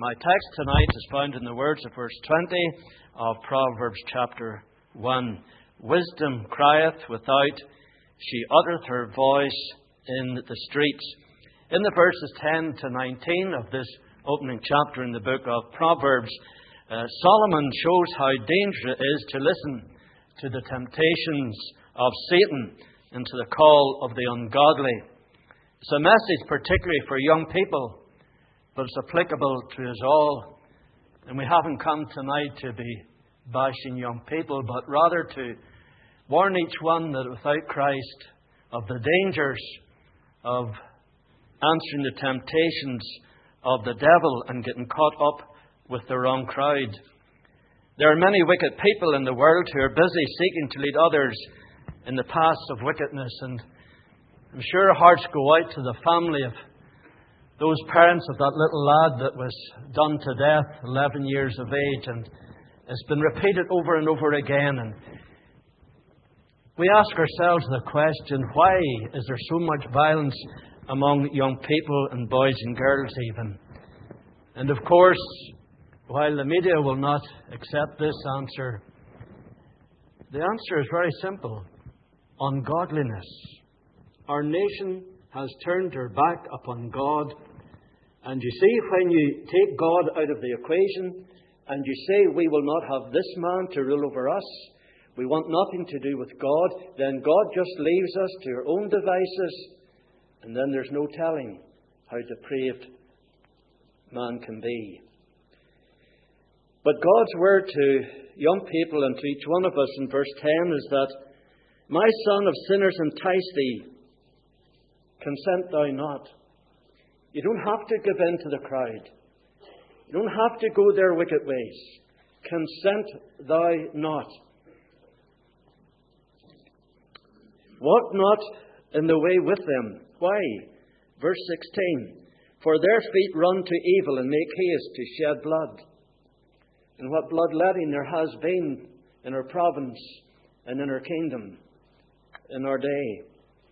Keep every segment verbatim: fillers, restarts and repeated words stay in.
My text tonight is found in the words of verse twenty of Proverbs chapter one. Wisdom crieth without, she uttereth her voice in the streets. In the verses ten to nineteen of this opening chapter in the book of Proverbs, uh, Solomon shows how dangerous it is to listen to the temptations of Satan and to the call of the ungodly. It's a message particularly for young people, but it's applicable to us all. And we haven't come tonight to be bashing young people, but rather to warn each one that without Christ, of the dangers of answering the temptations of the devil and getting caught up with the wrong crowd. There are many wicked people in the world who are busy seeking to lead others in the paths of wickedness. And I'm sure hearts go out to the family of those parents of that little lad that was done to death, eleven years of age, and it's been repeated over and over again. And we ask ourselves the question, why is there so much violence among young people and boys and girls even? And of course, while the media will not accept this answer, the answer is very simple: ungodliness. Our nation has turned her back upon God. And you see, when you take God out of the equation and you say we will not have this man to rule over us, we want nothing to do with God, then God just leaves us to our own devices, and then there's no telling how depraved man can be. But God's word to young people and to each one of us in verse ten is that, my son, of sinners entice thee, consent thou not. You don't have to give in to the crowd. You don't have to go their wicked ways. Consent thou not. Walk not in the way with them. Why? Verse sixteen. For their feet run to evil and make haste to shed blood. And what bloodletting there has been in our province and in our kingdom in our day.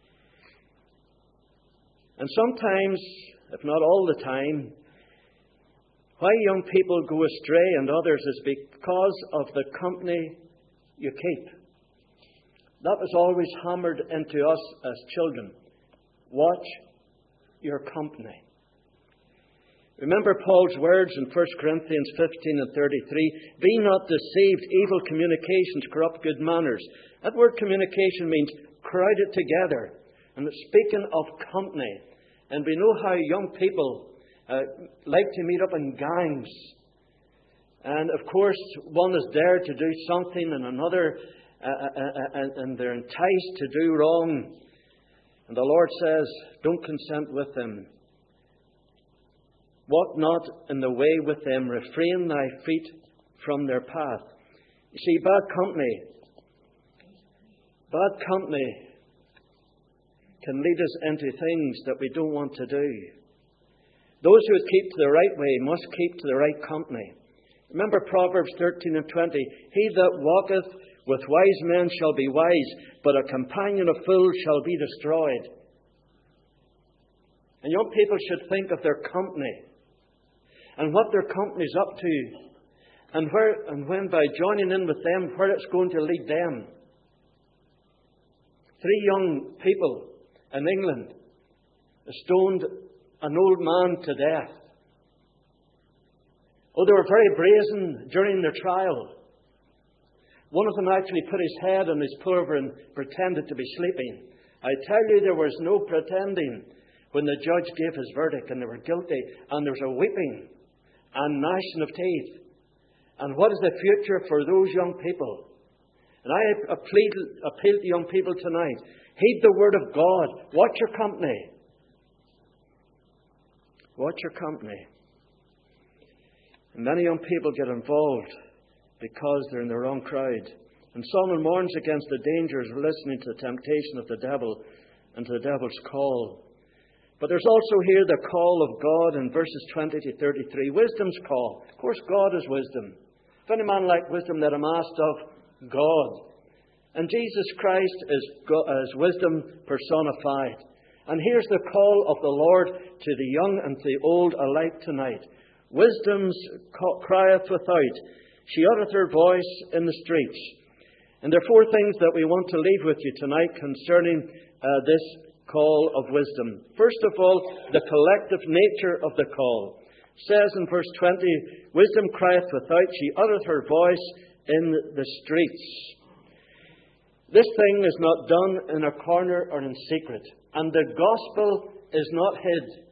And sometimes, if not all the time, why young people go astray and others is because of the company you keep. That was always hammered into us as children. Watch your company. Remember Paul's words in First Corinthians fifteen and thirty-three. Be not deceived, evil communications corrupt good manners. That word communication means crowded together. And it's speaking of company. And we know how young people uh, like to meet up in gangs. And of course, one is there to do something and another, uh, uh, uh, and, and they're enticed to do wrong. And the Lord says, don't consent with them. Walk not in the way with them. Refrain thy feet from their path. You see, bad company, bad company can lead us into things that we don't want to do. Those who would keep to the right way must keep to the right company. Remember Proverbs thirteen and twenty. He that walketh with wise men shall be wise, but a companion of fools shall be destroyed. And young people should think of their company and what their company is up to, and where and when by joining in with them, where it's going to lead them. Three young people in England stoned an old man to death. Oh, they were very brazen during their trial. One of them actually put his head on his pullover and pretended to be sleeping. I tell you, there was no pretending when the judge gave his verdict and they were guilty, and there was a weeping and gnashing of teeth. And what is the future for those young people? And I appeal, appeal to young people tonight. Heed the word of God. Watch your company. Watch your company. And many young people get involved because they're in the wrong crowd. And Solomon warns against the dangers of listening to the temptation of the devil and to the devil's call. But there's also here the call of God in verses twenty to thirty-three. Wisdom's call. Of course, God is wisdom. If any man lack wisdom, let him ask of God. And Jesus Christ is, is wisdom personified. And here's the call of the Lord to the young and to the old alike tonight. Wisdom crieth without. She uttereth her voice in the streets. And there are four things that we want to leave with you tonight concerning uh, this call of wisdom. First of all, the collective nature of the call. It says in verse twenty, Wisdom crieth without, she uttereth her voice in the streets. This thing is not done in a corner or in secret. And the gospel is not hid.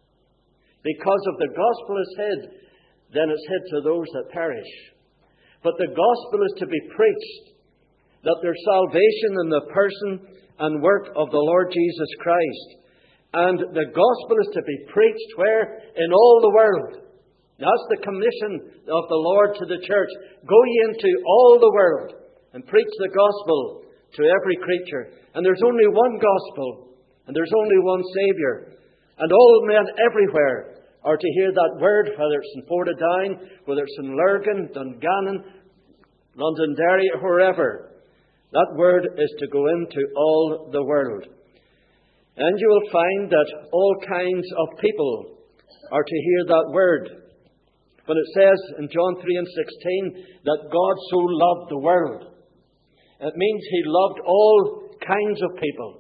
Because if the gospel is hid, then it's hid to those that perish. But the gospel is to be preached, that there's salvation in the person and work of the Lord Jesus Christ. And the gospel is to be preached where? In all the world. That's the commission of the Lord to the church. Go ye into all the world and preach the gospel to every creature. And there's only one gospel, and there's only one Saviour. And all men everywhere are to hear that word, whether it's in Portadown, whether it's in Lurgan, Dungannon, Londonderry, or wherever. That word is to go into all the world. And you will find that all kinds of people are to hear that word. When it says in John three and sixteen that God so loved the world, it means He loved all kinds of people,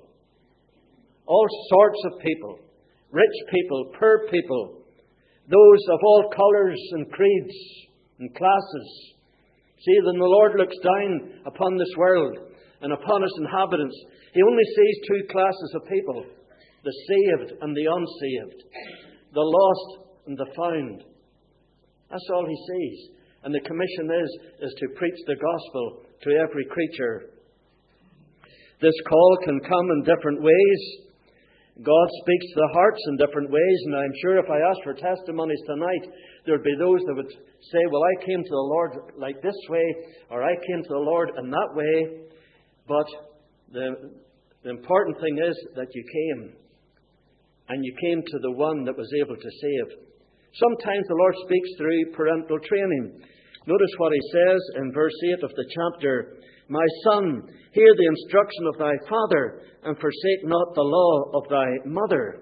all sorts of people, rich people, poor people, those of all colours and creeds and classes. See, when the Lord looks down upon this world and upon its inhabitants, He only sees two classes of people, the saved and the unsaved, the lost and the found. That's all He sees. And the commission is, is to preach the gospel to every creature. This call can come in different ways. God speaks to the hearts in different ways, and I'm sure if I asked for testimonies tonight, there would be those that would say, well, I came to the Lord like this way, or I came to the Lord in that way. But the, the important thing is that you came, and you came to the one that was able to save. Sometimes the Lord speaks through parental training. Notice what He says in verse eight of the chapter. My son, hear the instruction of thy father, and forsake not the law of thy mother.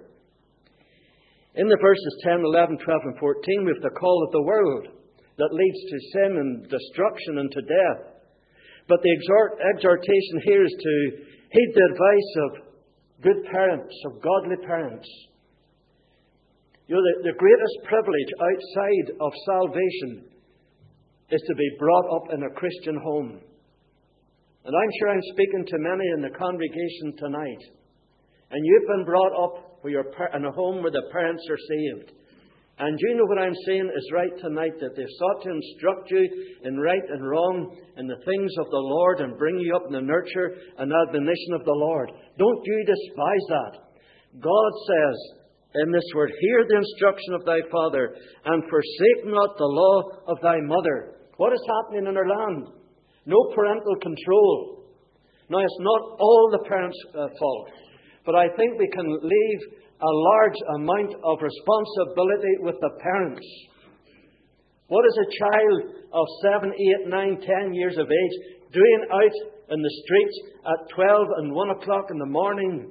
In the verses ten, eleven, twelve and fourteen, we have the call of the world that leads to sin and destruction and to death. But the exhort, exhortation here is to heed the advice of good parents, of godly parents. You know, the, the greatest privilege outside of salvation is to be brought up in a Christian home. And I'm sure I'm speaking to many in the congregation tonight. And you've been brought up where you're in a home where the parents are saved. And you know what I'm saying is right tonight, that they've sought to instruct you in right and wrong, in the things of the Lord, and bring you up in the nurture and admonition of the Lord. Don't you despise that. God says in this word, hear the instruction of thy father, and forsake not the law of thy mother. What is happening in our land? No parental control. Now, it's not all the parents' uh, fault, but I think we can leave a large amount of responsibility with the parents. What is a child of seven, eight, nine, ten years of age doing out in the streets at twelve and one o'clock in the morning?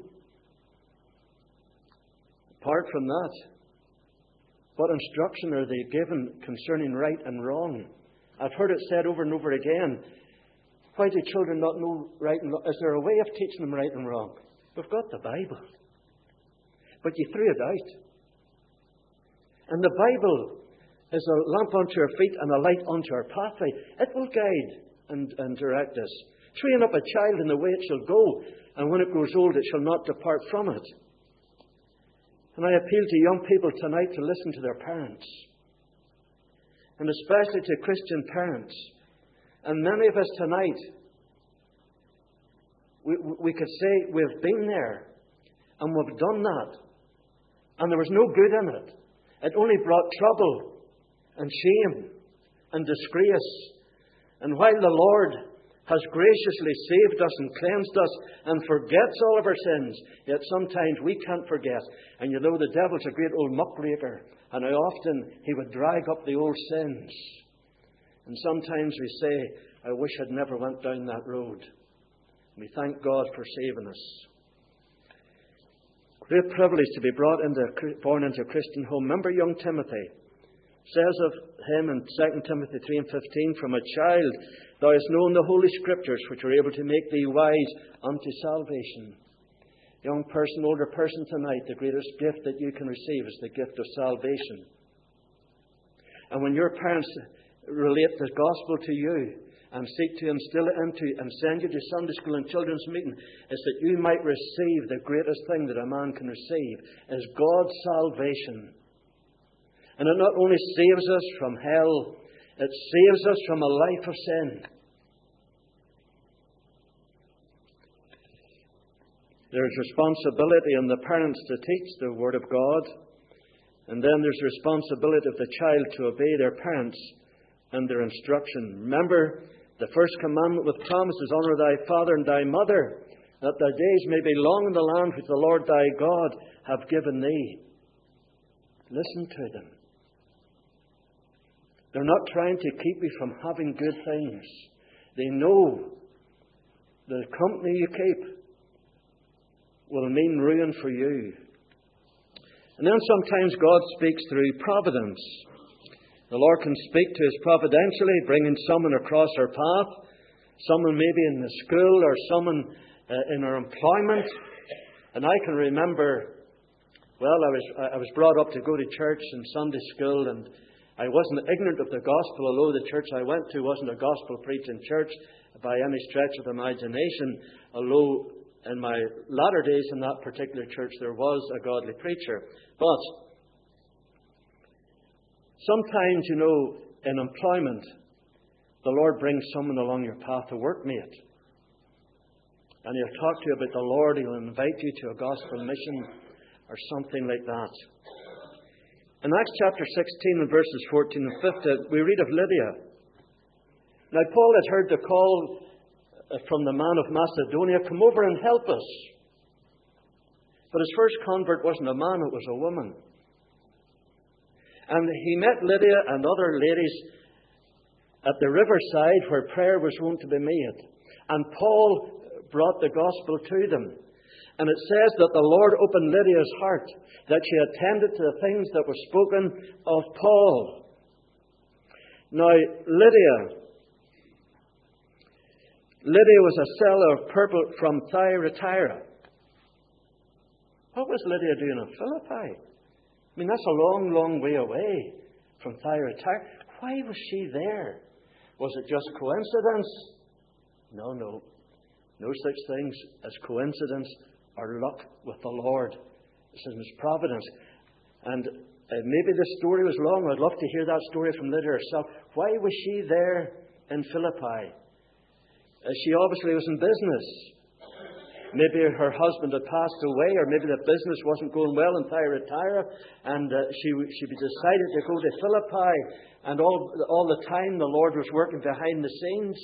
Apart from that, what instruction are they given concerning right and wrong? I've heard it said over and over again, why do children not know right and wrong? Is there a way of teaching them right and wrong? We've got the Bible. But you threw it out. And the Bible is a lamp unto our feet and a light unto our pathway. It will guide and, and direct us. Train up a child in the way it shall go, and when it grows old it shall not depart from it. And I appeal to young people tonight to listen to their parents, and especially to Christian parents. And many of us tonight, we, we could say we've been there and we've done that, and there was no good in it. It only brought trouble and shame and disgrace. And while the Lord has graciously saved us and cleansed us and forgets all of our sins, yet sometimes we can't forget. And you know, the devil's a great old muckraker, and how often he would drag up the old sins. And sometimes we say, I wish I'd never went down that road. We thank God for saving us. Great privilege to be brought into, born into a Christian home. Remember young Timothy. says of him in Second Timothy three and fifteen, from a child thou hast known the Holy Scriptures, which are able to make thee wise unto salvation. Young person, older person tonight, the greatest gift that you can receive is the gift of salvation. And when your parents relate the gospel to you and seek to instill it into and send you to Sunday school and children's meeting, is that you might receive the greatest thing that a man can receive, is God's salvation. And it not only saves us from hell, it saves us from a life of sin. There's responsibility on the parents to teach the Word of God. And then there's responsibility of the child to obey their parents and their instruction. Remember, the first commandment with promise is, honour thy father and thy mother, that thy days may be long in the land which the Lord thy God hath given thee. Listen to them. They're not trying to keep you from having good things. They know the company you keep will mean ruin for you. And then sometimes God speaks through providence. The Lord can speak to us providentially, bringing someone across our path, someone maybe in the school or someone uh, in our employment. And I can remember, well, I was I was brought up to go to church and Sunday school, and I wasn't ignorant of the gospel, although the church I went to wasn't a gospel-preaching church by any stretch of the imagination, although in my latter days in that particular church there was a godly preacher. But sometimes, you know, in employment, the Lord brings someone along your path, a workmate. And he'll talk to you about the Lord, he'll invite you to a gospel mission or something like that. In Acts chapter sixteen and verses fourteen and fifteen, we read of Lydia. Now Paul had heard the call from the man of Macedonia, come over and help us. But his first convert wasn't a man, it was a woman. And he met Lydia and other ladies at the riverside where prayer was wont to be made. And Paul brought the gospel to them. And it says that the Lord opened Lydia's heart, that she attended to the things that were spoken of Paul. Now, Lydia, Lydia was a seller of purple from Thyatira. What was Lydia doing in Philippi? I mean, that's a long, long way away from Thyatira. Why was she there? Was it just coincidence? No, no. No such things as coincidence or luck with the Lord. This is providence. And uh, maybe the story was long. I'd love to hear that story from Lydia herself. Why was she there in Philippi? Uh, she obviously was in business. Maybe her husband had passed away, or maybe the business wasn't going well in Thyatira, and uh, she she decided to go to Philippi. And all all the time the Lord was working behind the scenes.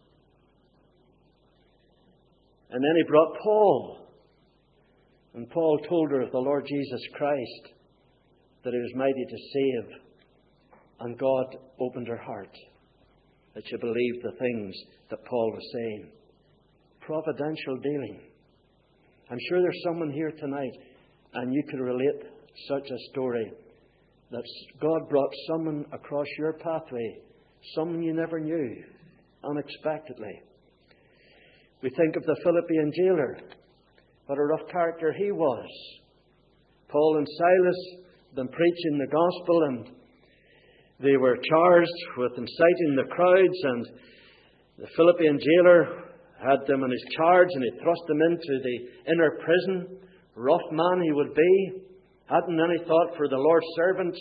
And then He brought Paul. And Paul told her of the Lord Jesus Christ, that He was mighty to save. And God opened her heart, that she believed the things that Paul was saying. Providential dealing. I'm sure there's someone here tonight, and you could relate such a story, that God brought someone across your pathway, someone you never knew, unexpectedly. We think of the Philippian jailer. What a rough character he was. Paul and Silas had been preaching the gospel, and they were charged with inciting the crowds, and the Philippian jailer had them in his charge, and he thrust them into the inner prison. Rough man he would be, hadn't any thought for the Lord's servants.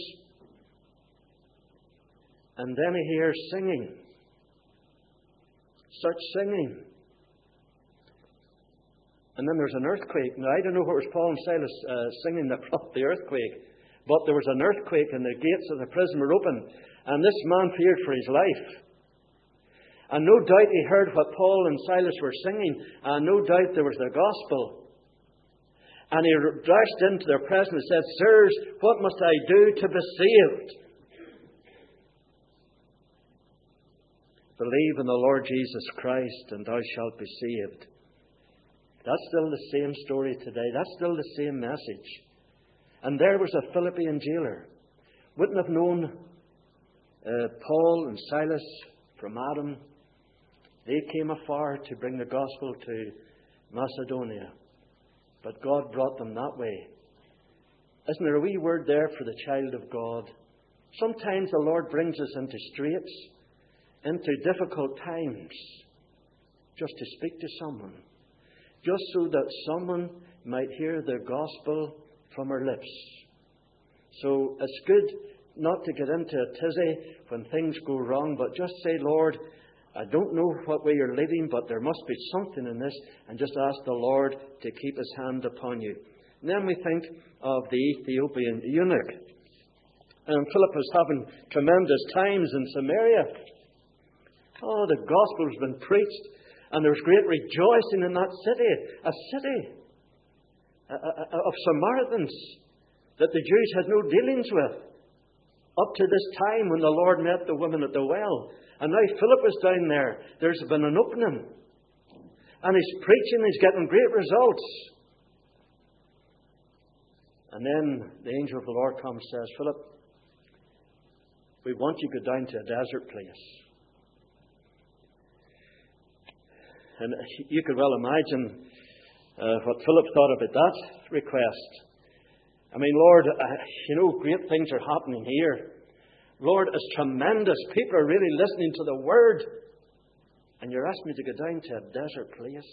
And then he hears singing. Such singing. And then there's an earthquake. Now, I don't know what was Paul and Silas uh, singing that brought the earthquake, but there was an earthquake and the gates of the prison were open, and this man feared for his life. And no doubt he heard what Paul and Silas were singing, and no doubt there was the gospel. And he dashed into their presence and said, "Sirs, what must I do to be saved?" Believe in the Lord Jesus Christ, and thou shalt be saved. That's still the same story today. That's still the same message. And there was a Philippian jailer. Wouldn't have known Uh, Paul and Silas from Adam, they came afar to bring the gospel to Macedonia. But God brought them that way. Isn't there a wee word there for the child of God? Sometimes the Lord brings us into straits, into difficult times, just to speak to someone. Just so that someone might hear the gospel from our lips. So it's good not to get into a tizzy when things go wrong, but just say, Lord, I don't know what way you're leading, but there must be something in this, and just ask the Lord to keep His hand upon you. And then we think of the Ethiopian eunuch. And Philip was having tremendous times in Samaria. Oh, the gospel's been preached, and there was great rejoicing in that city, a city of Samaritans that the Jews had no dealings with, up to this time when the Lord met the woman at the well. And now Philip is down there. There's been an opening. And he's preaching, he's getting great results. And then the angel of the Lord comes and says, Philip, we want you to go down to a desert place. And you could well imagine uh, what Philip thought about that request. I mean, Lord, uh, you know, great things are happening here. Lord, it's tremendous. People are really listening to the Word. And you're asking me to go down to a desert place.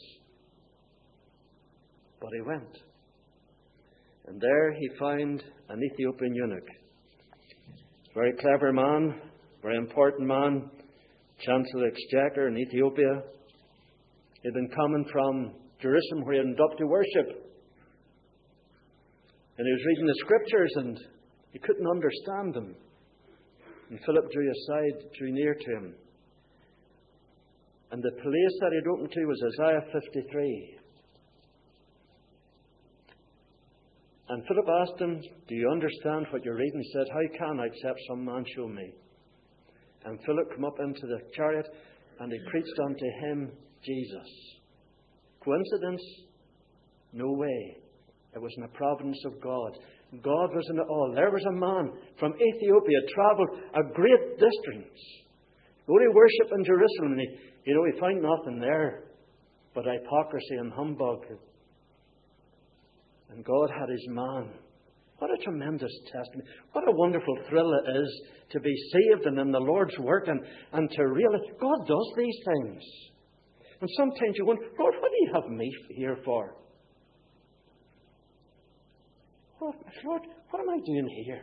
But he went. And there he found an Ethiopian eunuch. Very clever man, very important man, Chancellor of the Exchequer in Ethiopia. He'd been coming from Jerusalem where he ended up to worship. And he was reading the Scriptures and he couldn't understand them. And Philip drew aside, drew near to him. And the place that he'd opened to was Isaiah fifty-three. And Philip asked him, do you understand what you're reading? He said, how can I except some man show me? And Philip came up into the chariot and he preached unto him Jesus. Coincidence? No way. It was in the providence of God. God was in it all. There was a man from Ethiopia, travelled a great distance. Go to worship in Jerusalem. And he, you know, he found nothing there but hypocrisy and humbug. And God had His man. What a tremendous testimony. What a wonderful thrill it is to be saved and in the Lord's work and, and to realize God does these things. And sometimes you wonder, Lord, what do you have me here for? Oh, Lord, what am I doing here?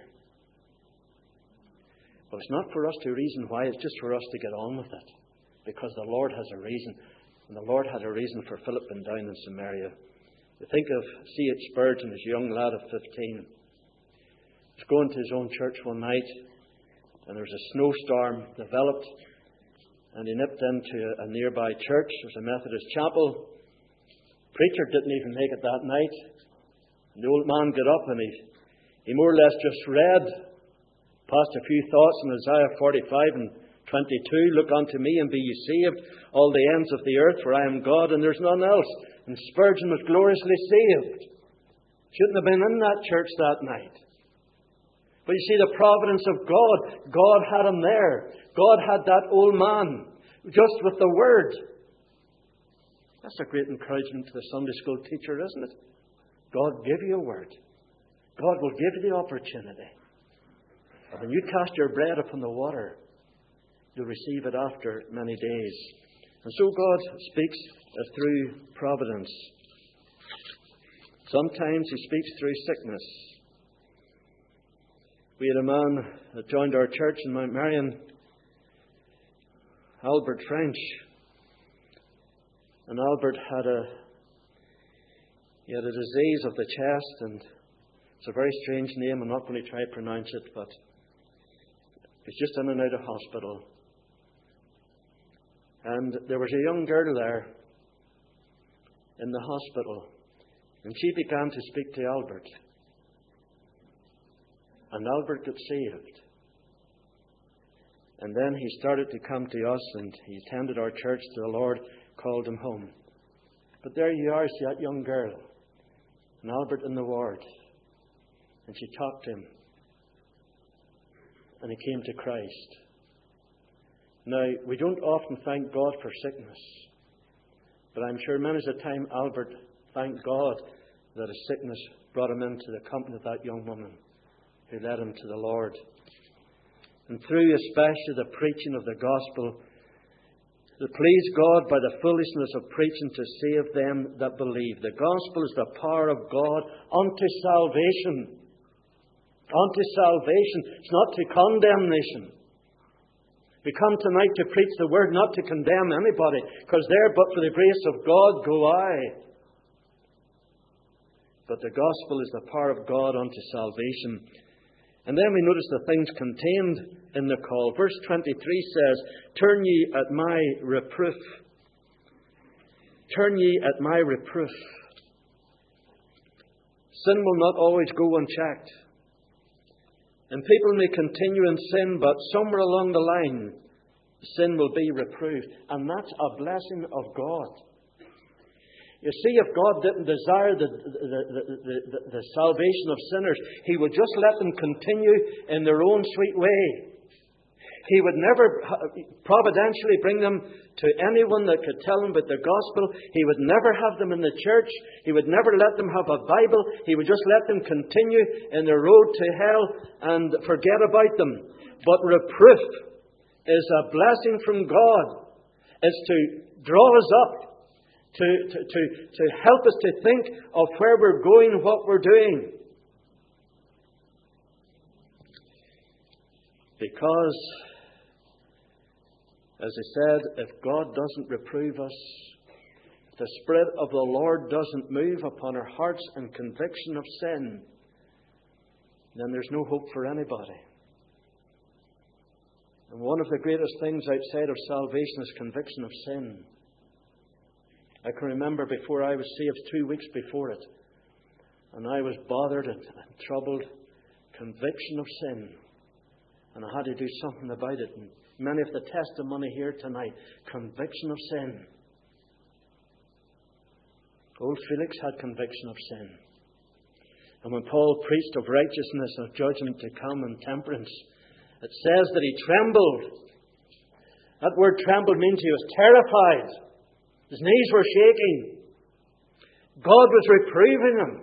Well, it's not for us to reason why, it's just for us to get on with it. Because the Lord has a reason. And the Lord had a reason for Philip being down in Samaria. You think of C H Spurgeon, this young lad of fifteen. He was going to his own church one night, and there was a snowstorm developed, and he nipped into a nearby church. There was a Methodist chapel. The preacher didn't even make it that night. And the old man got up and he, he more or less just read, passed a few thoughts in Isaiah forty-five and twenty-two. Look unto me and be ye saved, all the ends of the earth, for I am God and there's none else. And Spurgeon was gloriously saved. Shouldn't have been in that church that night. But you see, the providence of God, God had him there. God had that old man, just with the Word. That's a great encouragement to the Sunday school teacher, isn't it? God give you a Word. God will give you the opportunity. And when you cast your bread upon the water, you'll receive it after many days. And so God speaks through providence. Sometimes He speaks through sickness. We had a man that joined our church in Mount Marion, Albert French. And Albert had a he had a disease of the chest, and it's a very strange name. I'm not going to try to pronounce it, but he's just in and out of hospital. And there was a young girl there in the hospital, and she began to speak to Albert. And Albert got saved. And then he started to come to us, and he attended our church till the Lord called him home. But there you are, see that young girl, and Albert in the ward. And she talked to him. And he came to Christ. Now, we don't often thank God for sickness, but I'm sure many a time Albert thanked God that his sickness brought him into the company of that young woman who led him to the Lord. And through especially the preaching of the gospel, to please God by the foolishness of preaching to save them that believe. The gospel is the power of God unto salvation. Unto salvation. It's not to condemnation. We come tonight to preach the word, not to condemn anybody, because there, but for the grace of God, go I. But the gospel is the power of God unto salvation. And then we notice the things contained in the call. Verse twenty-three says, Turn ye at my reproof. Turn ye at my reproof. Sin will not always go unchecked. And people may continue in sin, but somewhere along the line, sin will be reproved. And that's a blessing of God. You see, if God didn't desire the, the, the, the, the, the salvation of sinners, He would just let them continue in their own sweet way. He would never providentially bring them to anyone that could tell them about the gospel. He would never have them in the church. He would never let them have a Bible. He would just let them continue in their road to hell and forget about them. But reproof is a blessing from God. It's to draw us up, to, to, to, to help us to think of where we're going, what we're doing. Because, as I said, if God doesn't reprove us, if the Spirit of the Lord doesn't move upon our hearts and conviction of sin, then there's no hope for anybody. And one of the greatest things outside of salvation is conviction of sin. I can remember before I was saved, two weeks before it, and I was bothered and troubled, conviction of sin. And I had to do something about it. And many of the testimony here tonight, conviction of sin. Old Felix had conviction of sin. And when Paul preached of righteousness, of judgment to come and temperance, it says that he trembled. That word trembled means he was terrified. His knees were shaking. God was reproving him.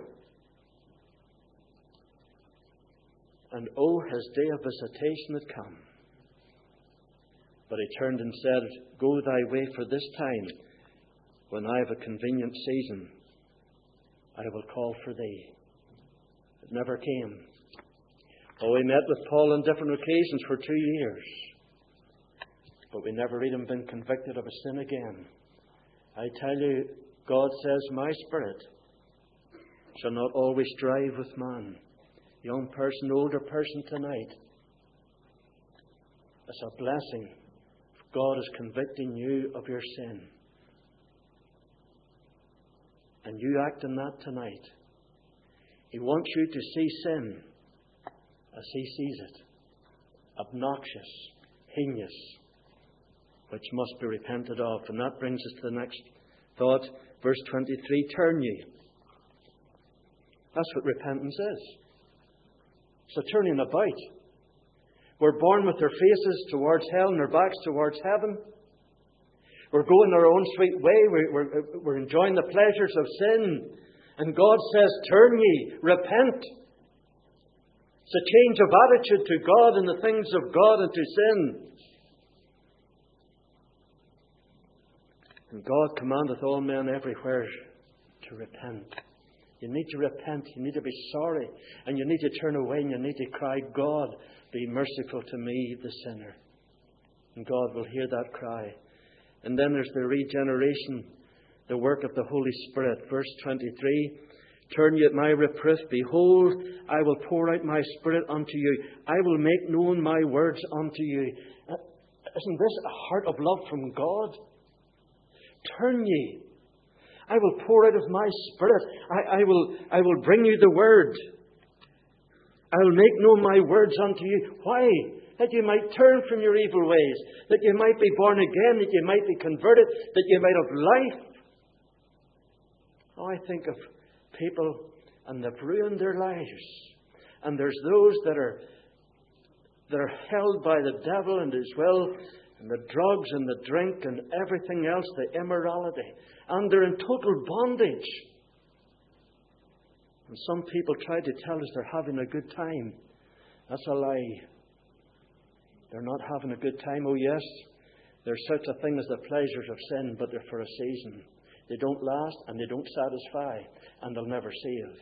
And oh, his day of visitation had come. But he turned and said, Go thy way, for this time, when I have a convenient season, I will call for thee. It never came. Oh, he met with Paul on different occasions for two years. But we never read him being convicted of a sin again. I tell you, God says, My Spirit shall not always strive with man. Young person, older person tonight. It's a blessing if God is convicting you of your sin. And you act in that tonight. He wants you to see sin as He sees it. Obnoxious, heinous, which must be repented of. And that brings us to the next thought. Verse twenty-three, Turn ye. That's what repentance is. It's a turning about. We're born with our faces towards hell and our backs towards heaven. We're going our own sweet way. We're, we're, we're enjoying the pleasures of sin. And God says, Turn ye, repent. It's a change of attitude to God and the things of God and to sin. And God commandeth all men everywhere to repent. You need to repent. You need to be sorry. And you need to turn away and you need to cry, God, be merciful to me, the sinner. And God will hear that cry. And then there's the regeneration, the work of the Holy Spirit. Verse twenty-three, Turn ye at my reproof. Behold, I will pour out my Spirit unto you. I will make known my words unto you. Isn't this a heart of love from God? Turn ye. I will pour out of my Spirit. I, I will I will bring you the Word. I will make known my words unto you. Why? That you might turn from your evil ways. That you might be born again. That you might be converted. That you might have life. Oh, I think of people and they've ruined their lives. And there's those that are that are held by the devil and his will. and the drugs and the drink and everything else, the immorality. And they're in total bondage. And some people try to tell us they're having a good time. That's a lie. They're not having a good time. Oh yes, there's such a thing as the pleasures of sin, but they're for a season. They don't last and they don't satisfy, and they'll never save.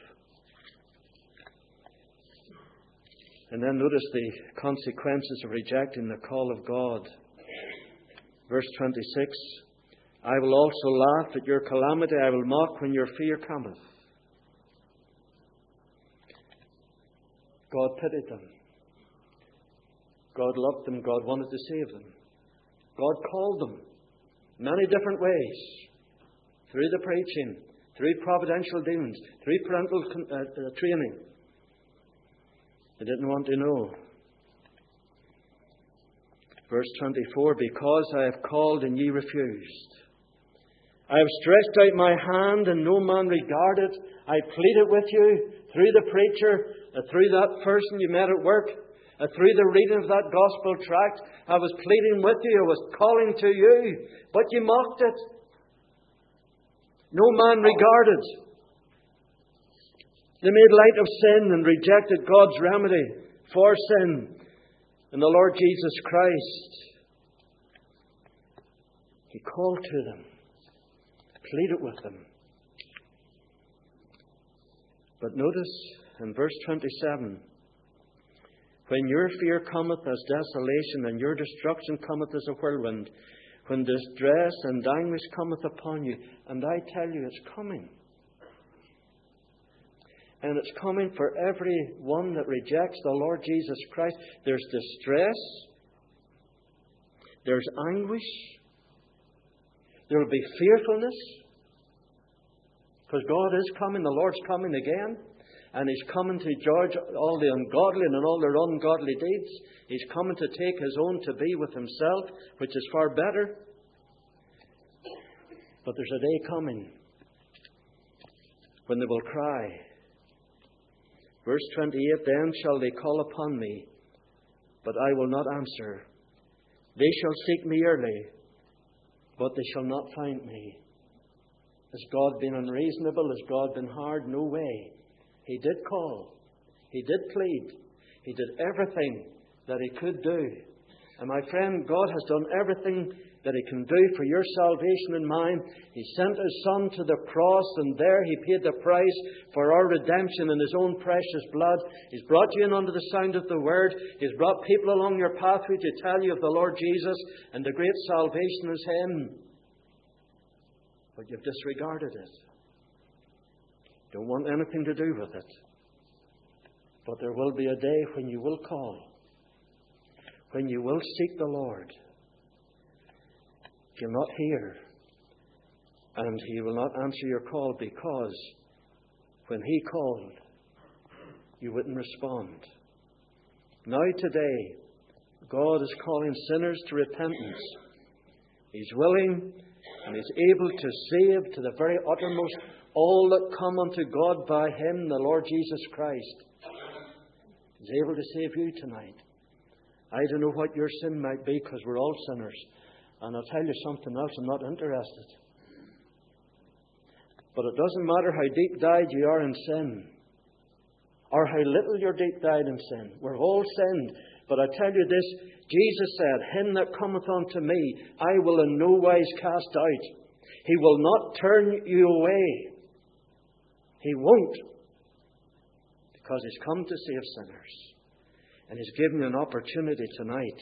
And then notice the consequences of rejecting the call of God. Verse twenty-six, I will also laugh at your calamity, I will mock when your fear cometh. God pitied them. God loved them. God wanted to save them. God called them many different ways. Through the preaching, through providential dealings, through parental uh, uh, training. They didn't want to know. Verse twenty-four, because I have called and ye refused. I have stretched out my hand and no man regarded. I pleaded with you through the preacher, uh, through that person you met at work, uh, through the reading of that gospel tract. I was pleading with you. I was calling to you, but you mocked it. No man regarded. They made light of sin and rejected God's remedy for sin in the Lord Jesus Christ. He called to them, pleaded with them. But notice in verse twenty-seven, when your fear cometh as desolation and your destruction cometh as a whirlwind, when distress and anguish cometh upon you, and I tell you it's coming. And it's coming for every one that rejects the Lord Jesus Christ. There's distress. There's anguish. There will be fearfulness. Because God is coming. The Lord's coming again. And He's coming to judge all the ungodly and all their ungodly deeds. He's coming to take His own to be with Himself, which is far better. But there's a day coming when they will cry. Verse twenty-eight, then shall they call upon me, but I will not answer. They shall seek me early, but they shall not find me. Has God been unreasonable? Has God been hard? No way. He did call. He did plead. He did everything that He could do. And my friend, God has done everything that He can do for your salvation and mine. He sent His Son to the cross, and there He paid the price for our redemption in His own precious blood. He's brought you in under the sound of the Word. He's brought people along your pathway to tell you of the Lord Jesus, and the great salvation is Him. But you've disregarded it. Don't want anything to do with it. But there will be a day when you will call, when you will seek the Lord. You'll not hear, and He will not answer your call, because when He called, you wouldn't respond. Now today, God is calling sinners to repentance. He's willing and He's able to save to the very uttermost all that come unto God by Him, the Lord Jesus Christ. He's able to save you tonight. I don't know what your sin might be, because we're all sinners. And I'll tell you something else, I'm not interested. But it doesn't matter how deep dyed you are in sin, or how little you're deep dyed in sin. We're all sinned. But I tell you this, Jesus said, him that cometh unto me, I will in no wise cast out. He will not turn you away. He won't. Because He's come to save sinners. And He's given you an opportunity tonight.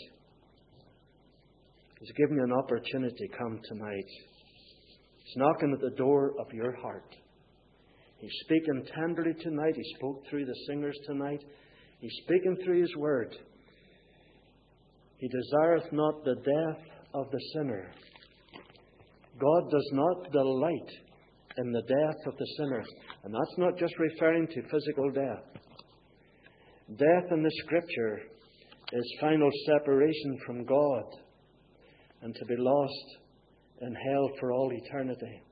He's given you an opportunity. Come tonight. He's knocking at the door of your heart. He's speaking tenderly tonight. He spoke through the singers tonight. He's speaking through His Word. He desireth not the death of the sinner. God does not delight in the death of the sinner. And that's not just referring to physical death. Death in the Scripture is final separation from God, and to be lost in hell for all eternity.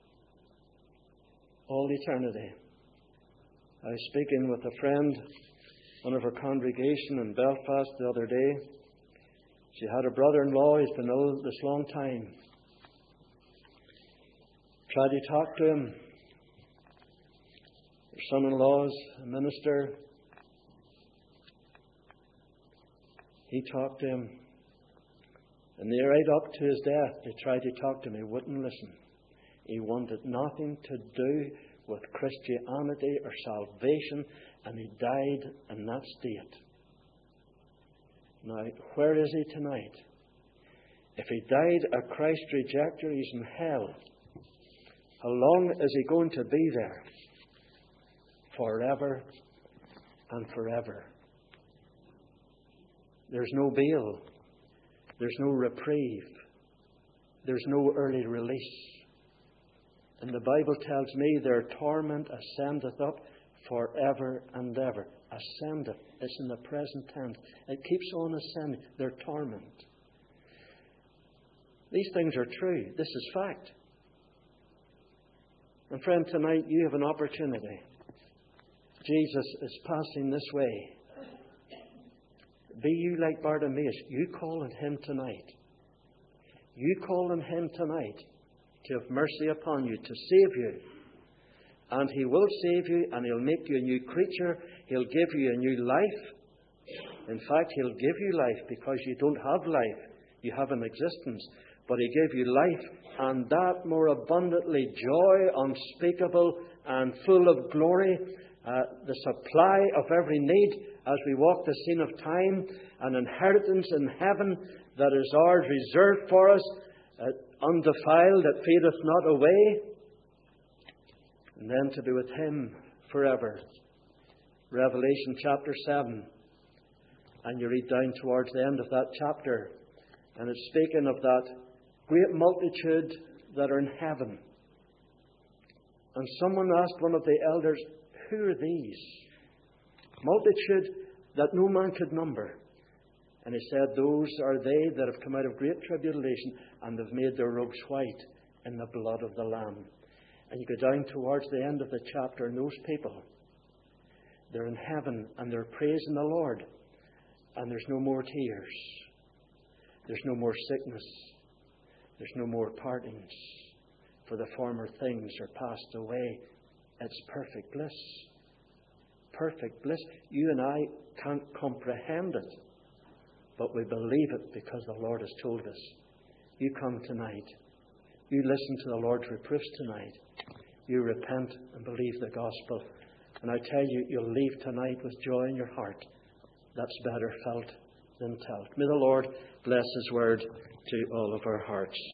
All eternity. I was speaking with a friend, one of our congregation in Belfast the other day, She had a brother-in-law who's been ill this long time. Tried to talk to him. Her son-in-law's a minister. He talked to him. And they right up to his death, they tried to talk to him. He wouldn't listen. He wanted nothing to do with Christianity or salvation, and he died in that state. Now, where is he tonight? If he died a Christ rejecter, he's in hell. How long is he going to be there? Forever and forever. There's no bail. There's no reprieve. There's no early release. And the Bible tells me their torment ascendeth up forever and ever. Ascendeth. It's in the present tense. It keeps on ascending. Their torment. These things are true. This is fact. And friend, tonight you have an opportunity. Jesus is passing this way. Be you like Bartimaeus. You call on him tonight. You call on him tonight to have mercy upon you, to save you. And he will save you, and he'll make you a new creature. He'll give you a new life. In fact, he'll give you life because you don't have life. You have an existence. But he gave you life, and that more abundantly, joy unspeakable and full of glory, uh, the supply of every need as we walk the scene of time, an inheritance in heaven that is ours, reserved for us, uh, undefiled, that fadeth not away, and then to be with him forever. Revelation chapter seven. And you read down towards the end of that chapter, and it's speaking of that great multitude that are in heaven. And someone asked one of the elders, who are these? Multitude that no man could number. And he said, those are they that have come out of great tribulation, and have made their robes white in the blood of the Lamb. And you go down towards the end of the chapter, and those people, they're in heaven, and they're praising the Lord. And there's no more tears. There's no more sickness. There's no more partings. For the former things are passed away. It's perfect bliss. Perfect bliss. You and I can't comprehend it. But we believe it because the Lord has told us. You come tonight. You listen to the Lord's reproofs tonight. You repent and believe the gospel. And I tell you, you'll leave tonight with joy in your heart. That's better felt than told. May the Lord bless his word to all of our hearts.